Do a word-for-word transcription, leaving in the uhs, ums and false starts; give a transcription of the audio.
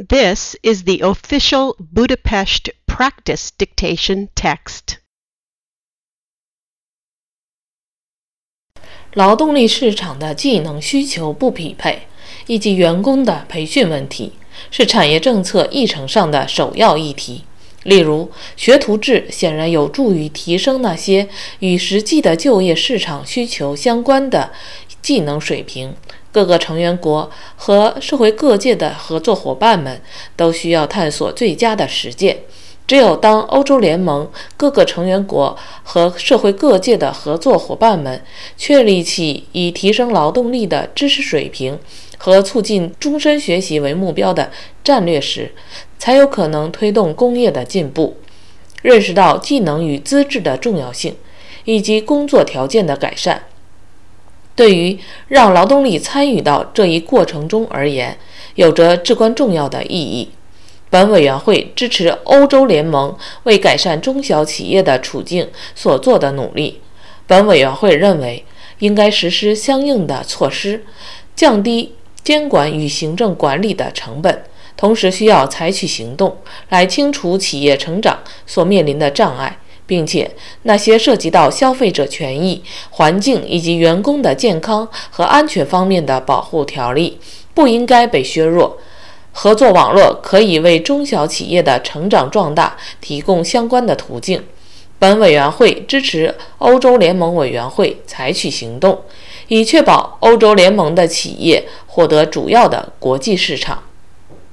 This is the official Budapest practice dictation text. 劳动力市场的技能需求不匹配以及员工的培训问题是产业政策议程上的首要议题。例如，学徒制显然有助于提升那些与实际的就业市场需求相关的技能水平。各个成员国和社会各界的合作伙伴们都需要探索最佳的实践。只有当欧洲联盟各个成员国和社会各界的合作伙伴们确立起以提升劳动力的知识水平和促进终身学习为目标的战略时，才有可能推动工业的进步。认识到技能与资质的重要性，以及工作条件的改善，对于让劳动力参与到这一过程中而言，有着至关重要的意义。本委员会支持欧洲联盟为改善中小企业的处境所做的努力。本委员会认为，应该实施相应的措施，降低监管与行政管理的成本，同时需要采取行动来清除企业成长所面临的障碍，并且那些涉及到消费者权益、环境以及员工的健康和安全方面的保护条例不应该被削弱。合作网络可以为中小企业的成长壮大提供相关的途径。本委员会支持欧洲联盟委员会采取行动，以确保欧洲联盟的企业获得主要的国际市场。